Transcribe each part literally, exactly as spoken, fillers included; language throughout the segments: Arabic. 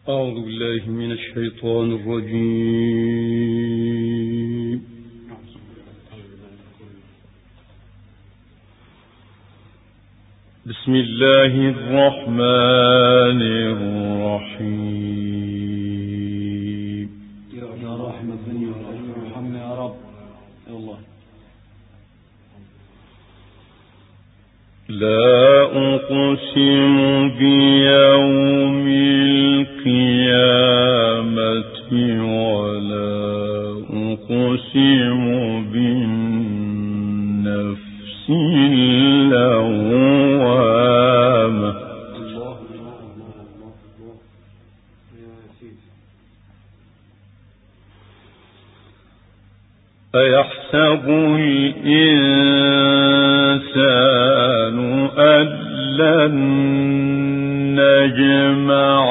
أعوذ بالله من الشيطان الرجيم. بسم الله الرحمن الرحيم. يا رحمة يا رب ارحمنا يا رب. يا الله. لا أقسم بيوم القيامة ولا أقسم بالنفس اللوامة. الله الله الله الله يا سيدي. أيحسب الإنسان أن لن نجمع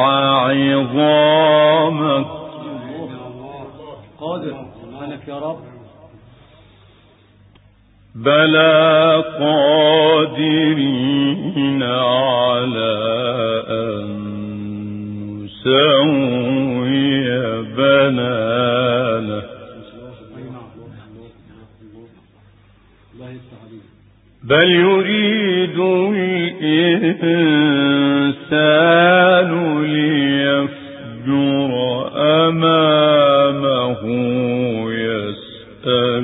عظامه. قادر سبحانك يا رب. بلى قادرين على أن نسوي بنانه. بل يريد الإنسان ليفجر أمامه يسأل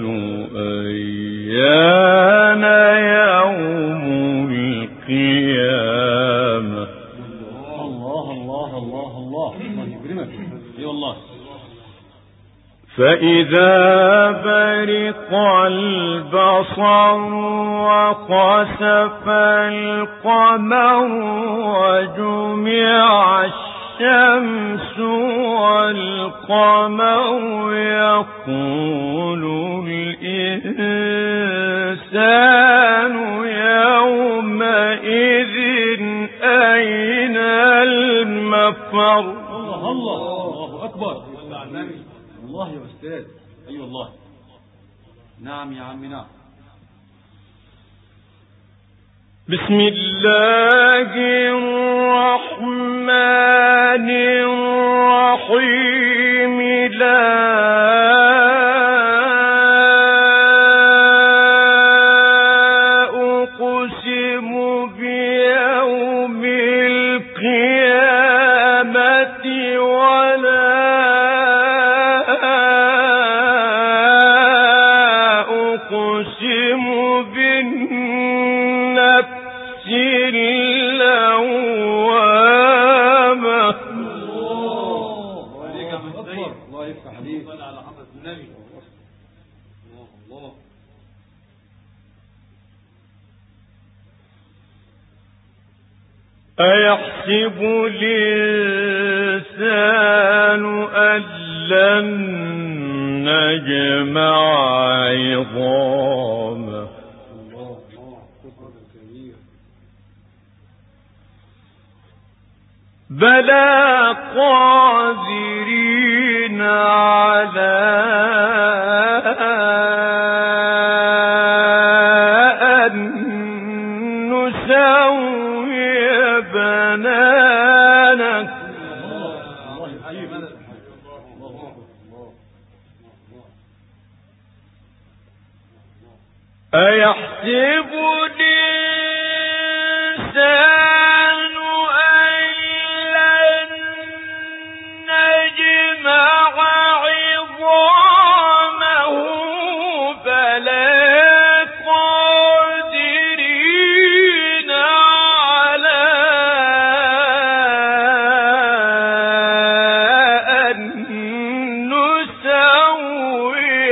أيان يوم القيامة. الله الله الله الله الله يكرمك. اي والله. فإذا برق البصر وخسف القمر وجمع الشمس والقمر يقول الإنسان يومئذ أين المفر. الله الله الله أكبر. الله يا أستاذ. أي أيوة والله. نعم يا عم نعم. بسم الله الرحمن الرحيم. لا أقسم بيوم القيامة ولا أقسم بالنفس اللوامة. الله يفتح عليك. صل على حضرة النبي. الله الله. أيحسب الإنسان أن لن نجمع عظامه. بلى قادرين على أن نسوي بنانك. أيحسب الإنسان أن لن نجمع عظامه بلى قادرين على أن نسوي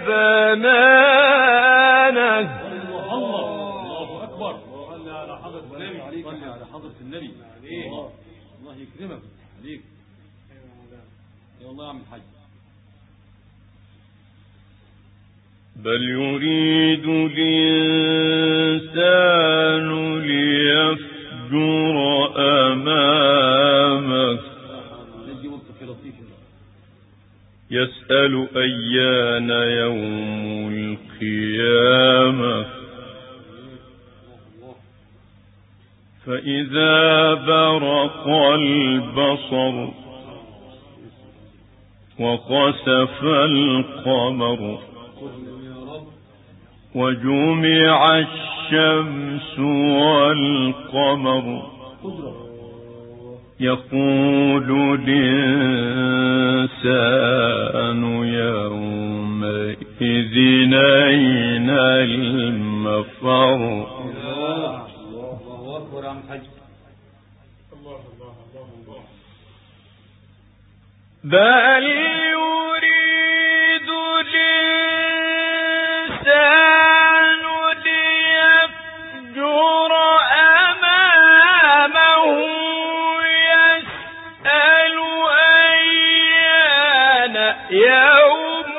بنانك. الله أكبر. صل على حضرة النبي. صل على حضرة النبي. الله يكرمك عليك. يا الله يا عم الحاج. بل يريد الإنسان ليفجر أمامه يسأل أيان يوم القيامة. فإذا برق البصر وخسف القمر وجمع الشمس والقمر يقول الإنسان يومئذ أين المفر. بل يريد الإنسان ليفجر أمامه يسأل أيان يوم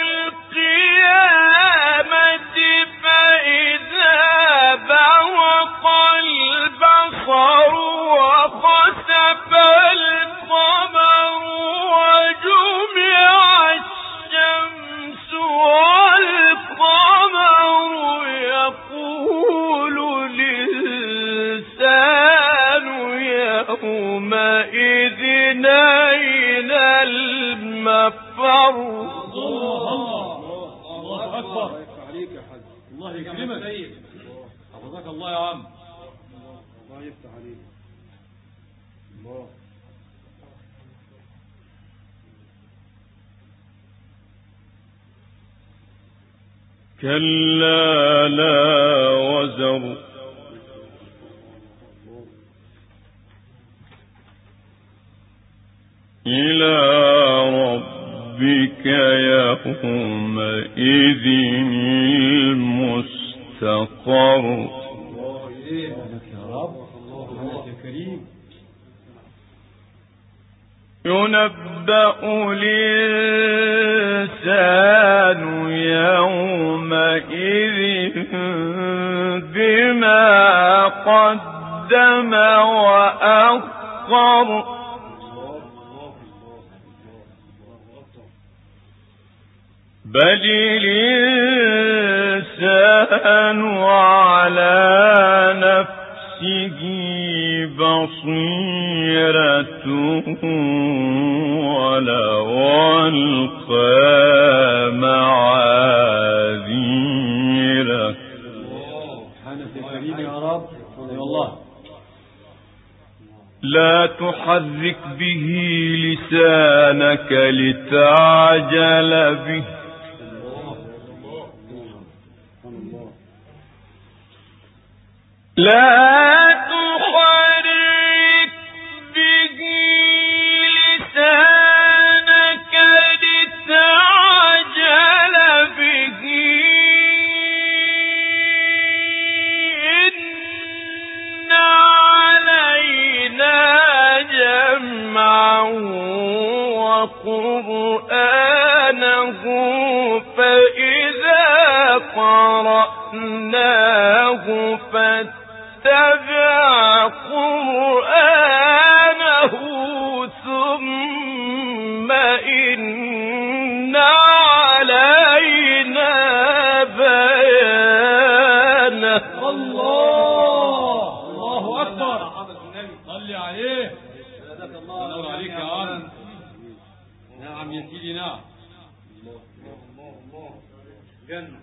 القيامة فإذا برق البصر وخسف القمر وجمع الشمس والقمر يقول الإنسان يومئذ أين المفر. الله أكبر. الله يكرمك. حفظك الله يا عم. الله يفتح عليك. الله. كلا لا وزر إلى ربك يومئذ المستقر. ينبأ الإنسان يومئذ بما قدم وأخر. بل الإنسان على نفسه بصيرة ولو ألقى معاذيره. لا تحرك به لسانك لتعجل به لا تحرك به لسانك لتعجل به إن علينا جمعه وقرآنه فإذا قرأناه فاتبع قرآنه ثم إن علينا بيانه. الله الله أكبر. صلي عليه. الله عليك يا عم. نعم يا سيدي نعم. جنة.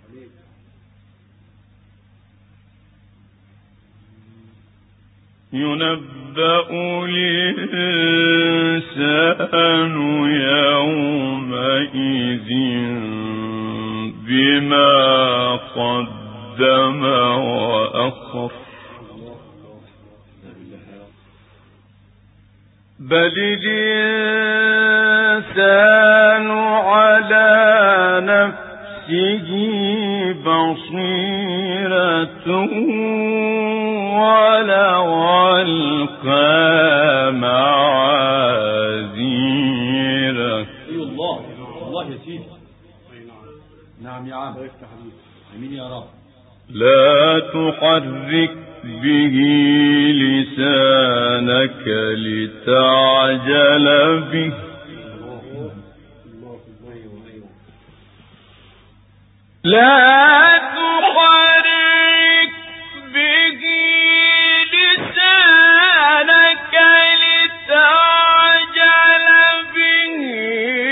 ينبأ الإنسان يومئذ بما قدم وأخر. بل الإنسان على نفسه بصيرة ولو ألقى معاذيره. اي الله الله يا سيدي. نعم يا عم. امين يا رب. لا تحرك به لسانك لتعجل به لا تحرك به لسانك لتعجل به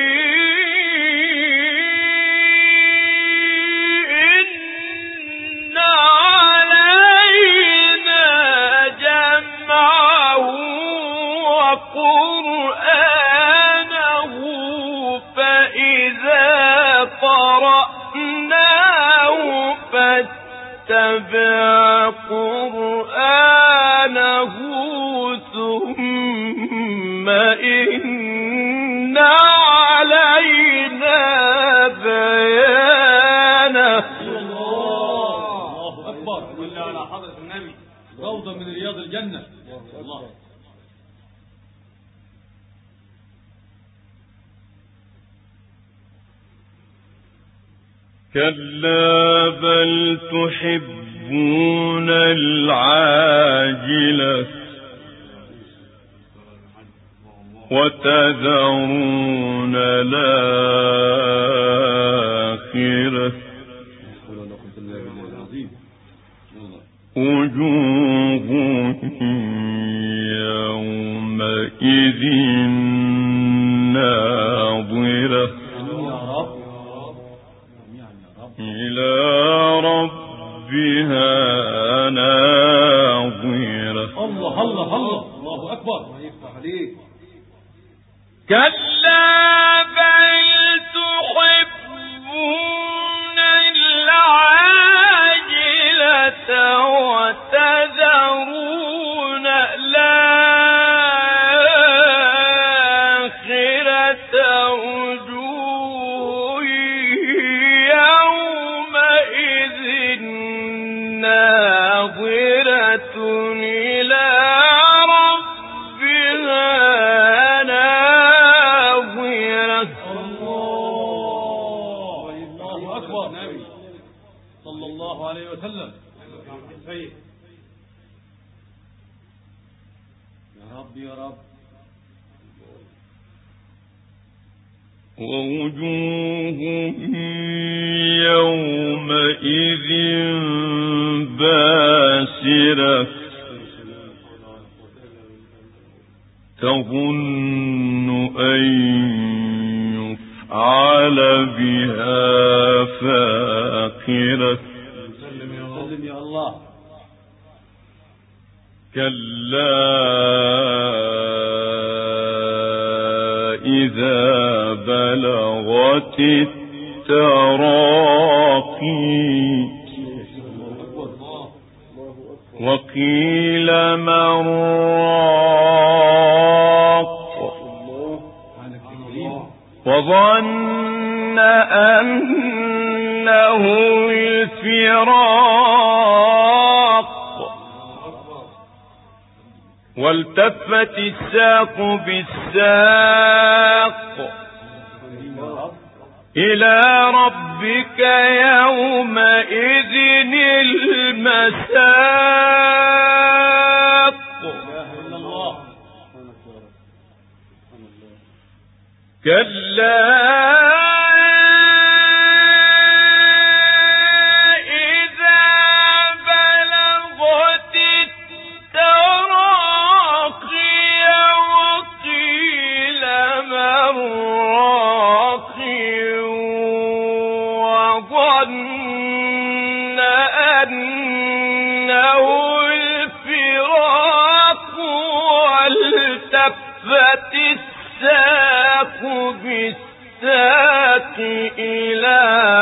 قرآنه فإذا قرأناه فاتبع قرآنه ثم إن علينا بيانه. الله أكبر. صلى على حضرة النبي. روضة من رياض الجنة. الله. كلا بل تحبون العاجلة وتذرون الآخرة وجوه يومئذ ناظرة إلى ربها ناظرة. الله الله الله الله أكبر. كلا بل تحبون العاجلة وتذرون الآخرة وجوه يومئذ ناظرة إلى ربها ناظرة. الله أكبر. صلى الله عليه وسلم. يا رب يا رب. ووجوه يومئذ باسرة تظن أن يفعل بها فاقرة. سلم يا الله. كلا إذا بلغت التراقي وقيل من راق وظن أنه الفراق والتفت الساق بالساق إلى ربك يومئذ المساق. كلا الساق بالساق إلى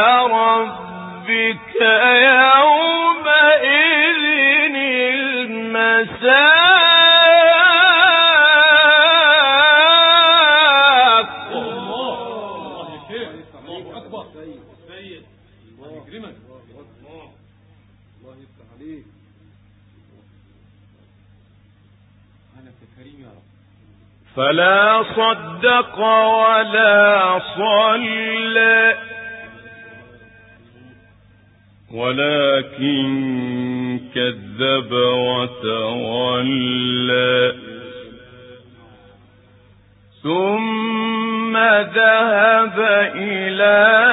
ربك يومئذ المساق. الله الله شيخ. الله أكبر. سيد الله يكرمك. الله يفتح عليك. أنا كريم يا رب. فلا صدق ولا صلى ولكن كذب وتولى ثم ذهب إلى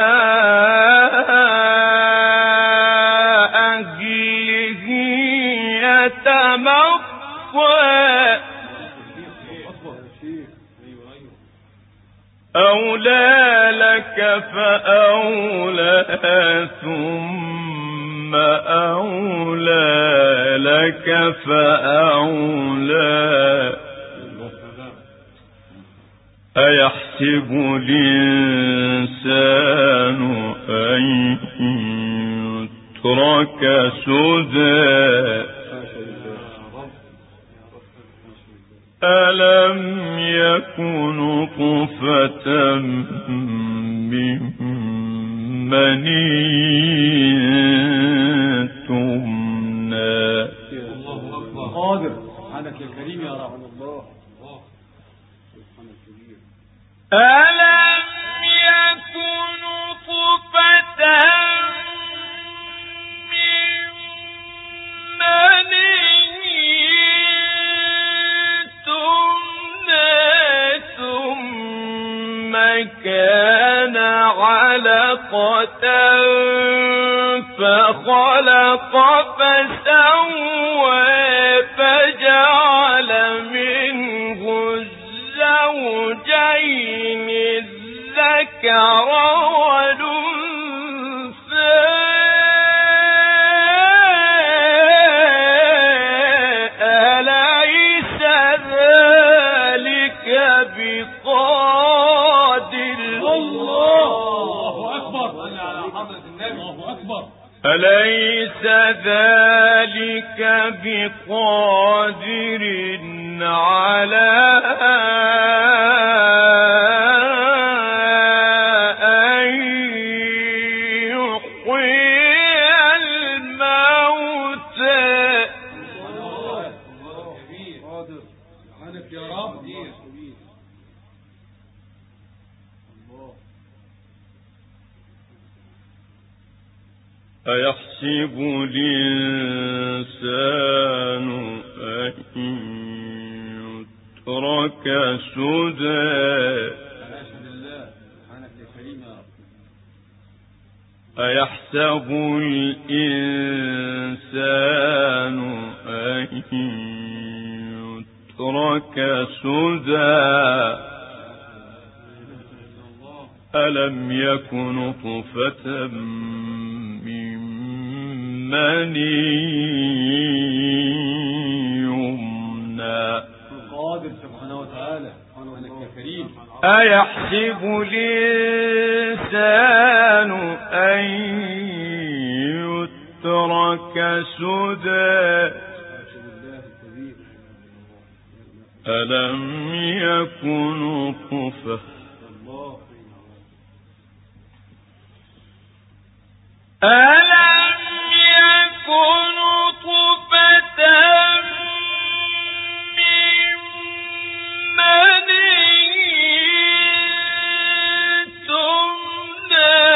أهله يتمطى أولى لك فأولى ثم أولى لك فأولى أيحسب الإنسان أن يترك سدى ألم يكن نطفة من مني تمنى. الله أكبر. قادر سبحانك يا كريم يا رب. الله ألم يكن نطفة من مني تمنى ثم كان علقة فخلق فسوى فجعل منه الزوجين الذكر والأنثى أليس ذلك بقادر. الله أكبر. على حضرة النبي. الله أكبر. أليس ذلك بقادر على أن يحيي الموتى. الله كبير. قادر سبحانك يا رب. أيحسب الإنسان أن يترك سدى أيحسب الإنسان أن يترك سدى ألم يكن نطفة من مني يمنى. القادر سبحانه وتعالى. سبحانك يا كريم. أيحسب الإنسان أن يترك سدى ألم يكن نطفة ألم يكن نطفة من مني تمنى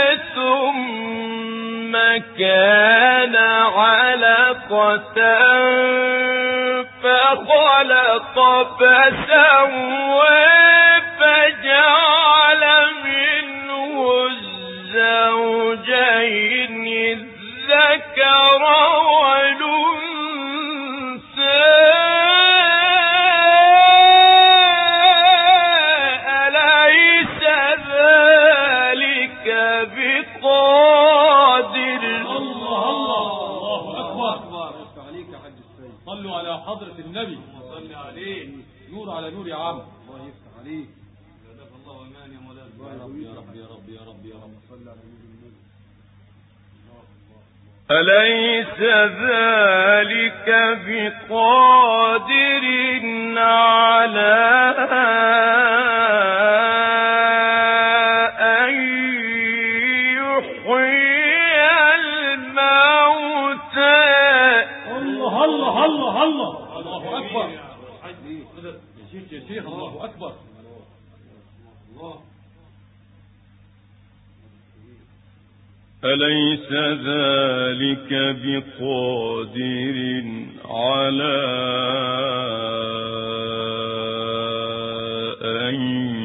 ثم كان علقة فخلق فسوى فجعل منه الزوجين الذكر والأنثى أليس ذلك بقادر. الله الله أكبر. عليك يا حاج السيد. صلوا على حضرة النبي. صل عليه. نور على نور يا عم. الله يفتح عليك. جزاك الله ايمان يا مولانا. يا رب يا رب يا رب يا رب يا رب. صل على نور النبي. أليس ذلك بقادر على أن يحيي الموتى. الله الله الله الله. الله أكبر. يا شيخ يا شيخ. الله أكبر. الله. أليس ذلك بقادر على أن